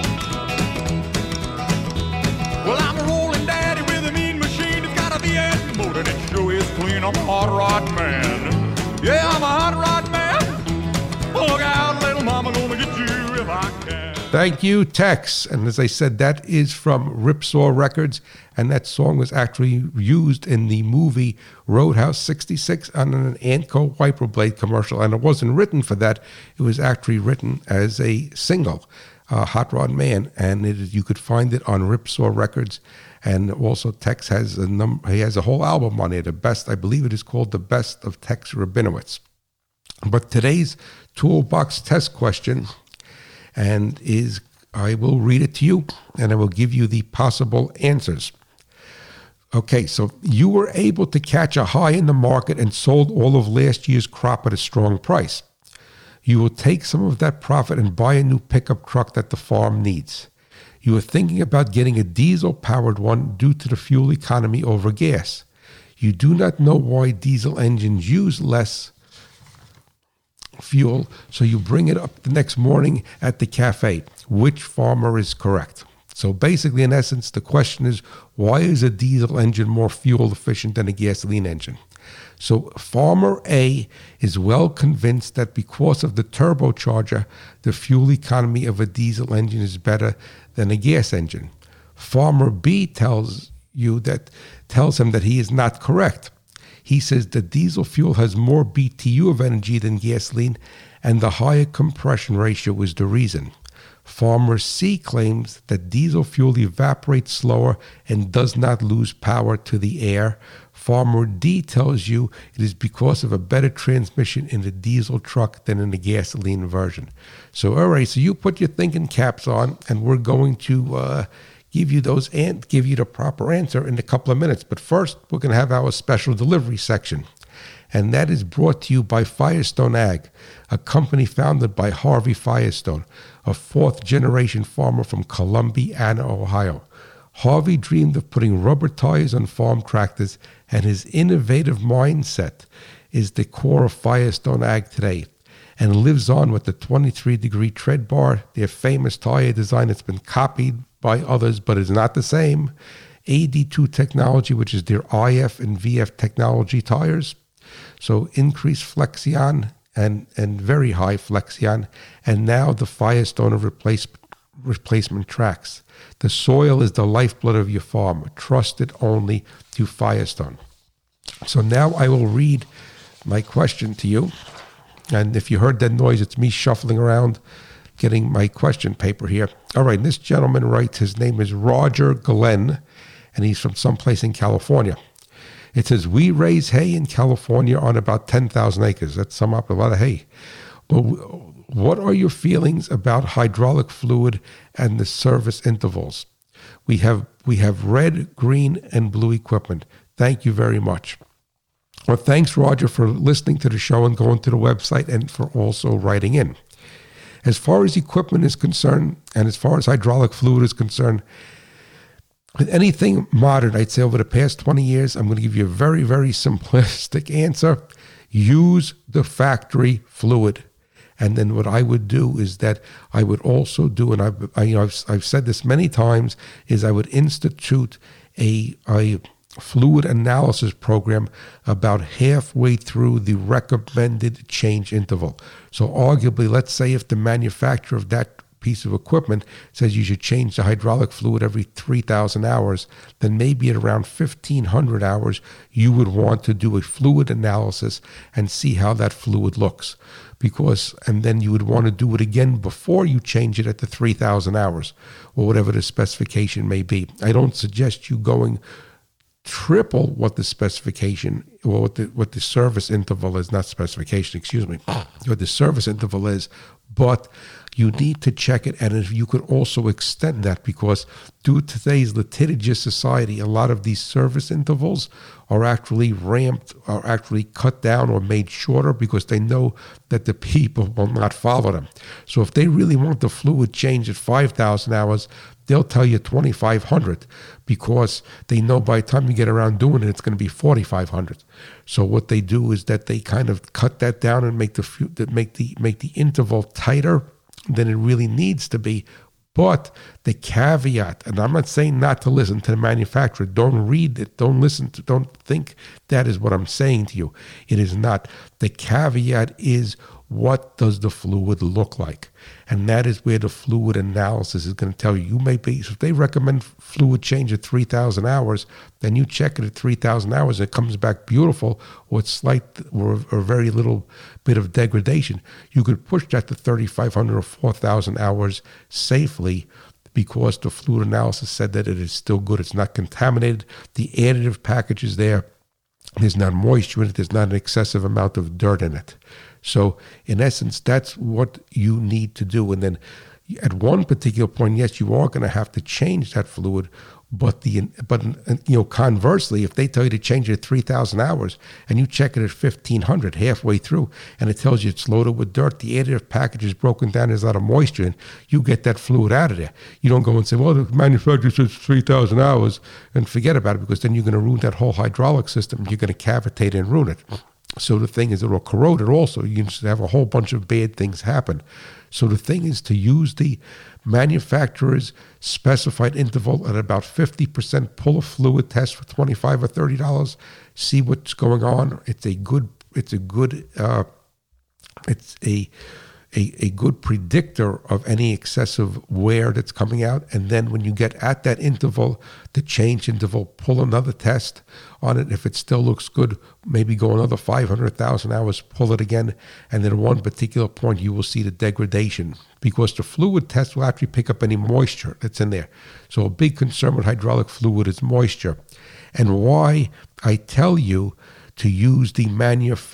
Well, I'm a rolling daddy with a mean machine. It's got a V8 motor and it sure is clean. I'm a hot rod man. Yeah, I'm a hot rod man. Look out, little mama, gonna get you if I can.
Thank you, Tex. And as I said, that is from Ripsaw Records, and that song was actually used in the movie Roadhouse 66 on an Anco wiper blade commercial, and it wasn't written for that. It was actually written as a single, Hot Rod Man, and you could find it on Ripsaw Records. And also Tex has he has a whole album on it, I believe it is called The Best of Tex Rubinowitz. But today's toolbox test question I will read it to you, and I will give you the possible answers. Okay, so you were able to catch a high in the market and sold all of last year's crop at a strong price. You will take some of that profit and buy a new pickup truck that the farm needs. You are thinking about getting a diesel-powered one due to the fuel economy over gas. You do not know why diesel engines use less fuel, so you bring it up the next morning at the cafe. Which farmer is correct? So basically, in essence, the question is, why is a diesel engine more fuel efficient than a gasoline engine? So farmer A is well convinced that because of the turbocharger, the fuel economy of a diesel engine is better than a gas engine. Farmer B tells him that he is not correct. He says that diesel fuel has more BTU of energy than gasoline, and the higher compression ratio is the reason. Farmer C claims that diesel fuel evaporates slower and does not lose power to the air. Farmer D tells you it is because of a better transmission in the diesel truck than in the gasoline version. So, all right, so you put your thinking caps on, and we're going to give you the proper answer in a couple of minutes. But first, we're going to have our special delivery section. And that is brought to you by Firestone Ag, a company founded by Harvey Firestone, a fourth-generation farmer from Columbiana, Ohio. Harvey dreamed of putting rubber tires on farm tractors, and his innovative mindset is the core of Firestone Ag today, and lives on with the 23-degree tread bar, their famous tire design that's been copied by others but is not the same, AD2 technology, which is their IF and VF technology tires, so increased Flexion and very high Flexion, and now the Firestone of replacement tracks. The soil is the lifeblood of your farm. Trust it only to Firestone. So now I will read my question to you. And if you heard that noise, it's me shuffling around getting my question paper here. All right, this gentleman writes, his name is Roger Glenn, and he's from someplace in California. It says, we raise hay in California on about 10,000 acres. That's a lot of hay. But what are your feelings about hydraulic fluid and the service intervals? We have red, green, and blue equipment. Thank you very much. Well, thanks, Roger, for listening to the show and going to the website and for also writing in. As far as equipment is concerned, and as far as hydraulic fluid is concerned, with anything modern, I'd say over the past 20 years, I'm going to give you a very, very simplistic answer. Use the factory fluid. And then what I would do is that I would also do, and I've said this many times, is I would institute a fluid analysis program about halfway through the recommended change interval. So arguably, let's say if the manufacturer of that piece of equipment says you should change the hydraulic fluid every 3,000 hours, then maybe at around 1,500 hours, you would want to do a fluid analysis and see how that fluid looks. And then you would want to do it again before you change it at the 3,000 hours, or whatever the specification may be. I don't suggest you going triple what the specification, or what the service interval is, not specification, excuse me, what the service interval is, but you need to check it. And if you could also extend that, because due to today's litigious society, a lot of these service intervals are actually ramped, are actually cut down or made shorter because they know that the people will not follow them. So if they really want the fluid change at 5,000 hours, they'll tell you 2,500 because they know by the time you get around doing it, it's going to be 4,500. So what they do is that they kind of cut that down and make the interval tighter than it really needs to be. But the caveat, and I'm not saying not to listen to the manufacturer. Don't read it. Don't listen to. Don't think that is what I'm saying to you. It is not. The caveat is, what does the fluid look like? And that is where the fluid analysis is going to tell you. You may be, so if they recommend fluid change at 3,000 hours, then you check it at 3,000 hours and it comes back beautiful, or it's slight or very little bit of degradation. You could push that to 3,500 or 4,000 hours safely, because the fluid analysis said that it is still good. It's not contaminated. The additive package is there. There's not moisture in it. There's not an excessive amount of dirt in it. So in essence, that's what you need to do. And then at one particular point, yes, you are going to have to change that fluid. But conversely, if they tell you to change it at 3,000 hours and you check it at 1,500 halfway through, and it tells you it's loaded with dirt, the additive package is broken down, there's a lot of moisture, and you get that fluid out of there. You don't go and say, well, the manufacturer says 3,000 hours, and forget about it, because then you're going to ruin that whole hydraulic system. You're going to cavitate and ruin it. So the thing is, it will corrode it also. You just have a whole bunch of bad things happen. So the thing is to use the manufacturer's specified interval at about 50%, pull a fluid test for $25 or $30, see what's going on. It's a good predictor of any excessive wear that's coming out. And then when you get at that interval, the change interval, pull another test on it. If it still looks good, maybe go another 500,000 hours, pull it again. And then at one particular point, you will see the degradation, because the fluid test will actually pick up any moisture that's in there. So a big concern with hydraulic fluid is moisture. And why I tell you to use the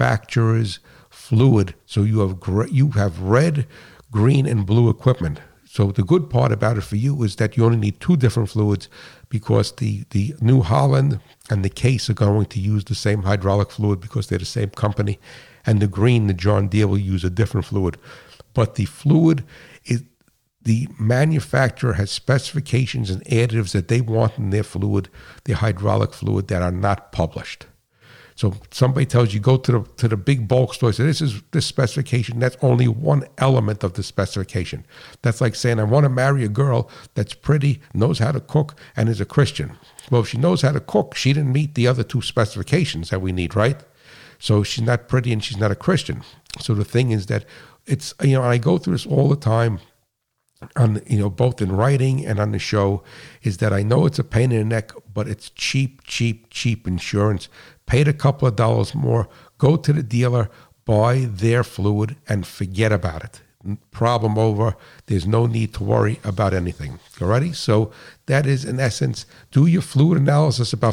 manufacturer's fluid. So you have red, green, and blue equipment. So the good part about it for you is that you only need 2 different fluids, because the New Holland and the Case are going to use the same hydraulic fluid because they're the same company. And the Green, the John Deere, will use a different fluid. But the fluid is, the manufacturer has specifications and additives that they want in their fluid, their hydraulic fluid, that are not published. So somebody tells you, go to the big bulk store, say, this is this specification. That's only one element of the specification. That's like saying, I want to marry a girl that's pretty, knows how to cook, and is a Christian. Well, if she knows how to cook, she didn't meet the other 2 specifications that we need, right? So she's not pretty and she's not a Christian. So the thing is that it's, I go through this all the time, on, both in writing and on the show, is that I know it's a pain in the neck, but it's cheap insurance. Paid a couple of dollars more, go to the dealer, buy their fluid, and forget about it. Problem over. There's no need to worry about anything. Alrighty? So that is, in essence, do your fluid analysis about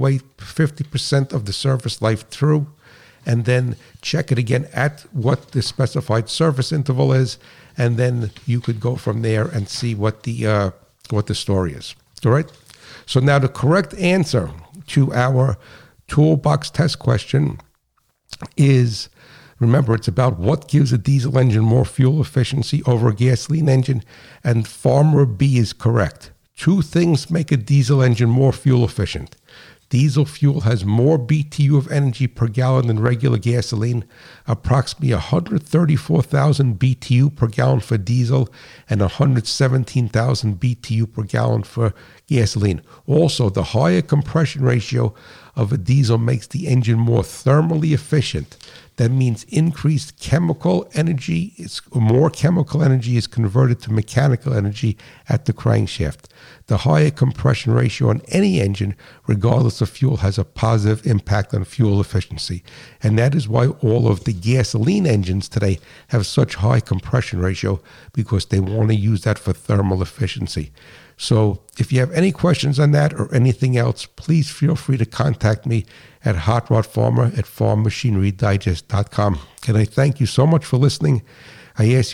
50% of the service life through, and then check it again at what the specified service interval is, and then you could go from there and see what the story is. All right? So now the correct answer to our toolbox test question is, remember, it's about what gives a diesel engine more fuel efficiency over a gasoline engine, and Farmer B is correct. 2 things make a diesel engine more fuel efficient. Diesel fuel has more BTU of energy per gallon than regular gasoline, approximately 134,000 BTU per gallon for diesel and 117,000 BTU per gallon for gasoline. Also, the higher compression ratio of a diesel makes the engine more thermally efficient. That means increased chemical energy, more chemical energy is converted to mechanical energy at the crankshaft. The higher compression ratio on any engine, regardless of fuel, has a positive impact on fuel efficiency. And that is why all of the gasoline engines today have such high compression ratio, because they want to use that for thermal efficiency. So if you have any questions on that or anything else, please feel free to contact me at Hot Rod Farmer at farmmachinerydigest.com. And I thank you so much for listening. I thank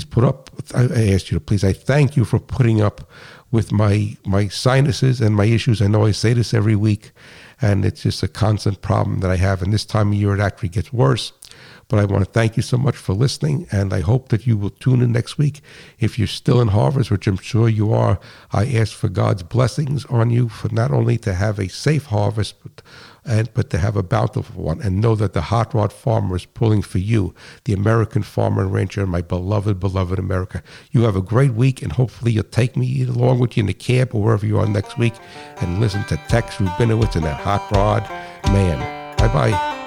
you for putting up with my sinuses and my issues. I know I say this every week, and it's just a constant problem that I have. And this time of year, it actually gets worse. But I want to thank you so much for listening, and I hope that you will tune in next week. If you're still in harvest, which I'm sure you are, I ask for God's blessings on you, for not only to have a safe harvest, but to have a bountiful one, and know that the Hot Rod Farmer is pulling for you, the American farmer and rancher, my beloved, beloved America. You have a great week, and hopefully you'll take me along with you in the cab or wherever you are next week, and listen to Tex Rubinowitz and that Hot Rod Man. Bye-bye.